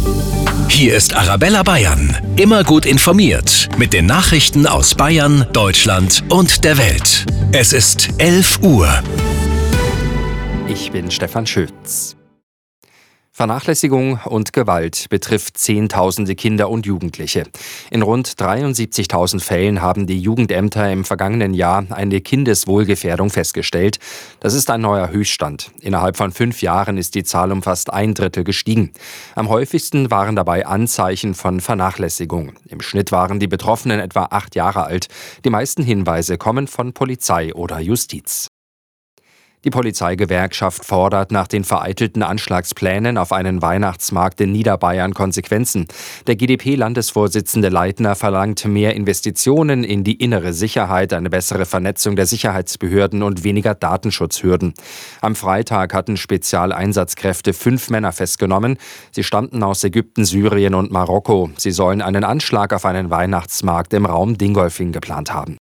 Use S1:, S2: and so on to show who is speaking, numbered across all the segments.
S1: Hier ist Arabella Bayern. Immer gut informiert mit den Nachrichten aus Bayern, Deutschland und der Welt. Es ist 11 Uhr.
S2: Ich bin Stefan Schütz. Vernachlässigung und Gewalt betrifft Zehntausende Kinder und Jugendliche. In rund 73.000 Fällen haben die Jugendämter im vergangenen Jahr eine Kindeswohlgefährdung festgestellt. Das ist ein neuer Höchststand. Innerhalb von 5 Jahren ist die Zahl um fast 1/3 gestiegen. Am häufigsten waren dabei Anzeichen von Vernachlässigung. Im Schnitt waren die Betroffenen etwa 8 Jahre alt. Die meisten Hinweise kommen von Polizei oder Justiz. Die Polizeigewerkschaft fordert nach den vereitelten Anschlagsplänen auf einen Weihnachtsmarkt in Niederbayern Konsequenzen. Der GdP-Landesvorsitzende Leitner verlangt mehr Investitionen in die innere Sicherheit, eine bessere Vernetzung der Sicherheitsbehörden und weniger Datenschutzhürden. Am Freitag hatten Spezialeinsatzkräfte 5 Männer festgenommen. Sie stammten aus Ägypten, Syrien und Marokko. Sie sollen einen Anschlag auf einen Weihnachtsmarkt im Raum Dingolfing geplant haben.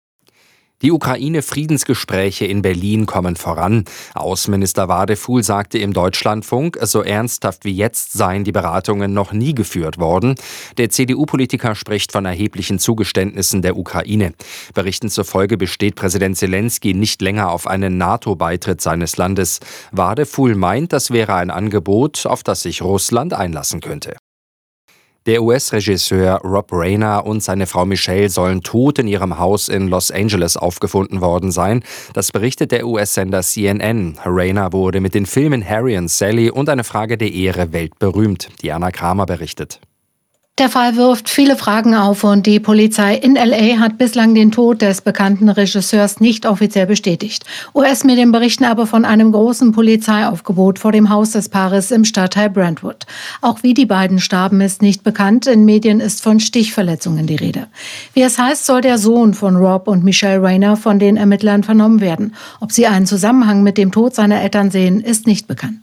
S2: Die Ukraine-Friedensgespräche in Berlin kommen voran. Außenminister Wadefuhl sagte im Deutschlandfunk, so ernsthaft wie jetzt seien die Beratungen noch nie geführt worden. Der CDU-Politiker spricht von erheblichen Zugeständnissen der Ukraine. Berichten zufolge besteht Präsident Zelensky nicht länger auf einen NATO-Beitritt seines Landes. Wadefuhl meint, das wäre ein Angebot, auf das sich Russland einlassen könnte. Der US-Regisseur Rob Reiner und seine Frau Michelle sollen tot in ihrem Haus in Los Angeles aufgefunden worden sein. Das berichtet der US-Sender CNN. Reiner wurde mit den Filmen Harry und Sally und Eine Frage der Ehre weltberühmt. Diana Kramer berichtet.
S3: Der Fall wirft viele Fragen auf und die Polizei in L.A. hat bislang den Tod des bekannten Regisseurs nicht offiziell bestätigt. US-Medien berichten aber von einem großen Polizeiaufgebot vor dem Haus des Paares im Stadtteil Brentwood. Auch wie die beiden starben, ist nicht bekannt. In Medien ist von Stichverletzungen die Rede. Wie es heißt, soll der Sohn von Rob und Michelle Reiner von den Ermittlern vernommen werden. Ob sie einen Zusammenhang mit dem Tod seiner Eltern sehen, ist nicht bekannt.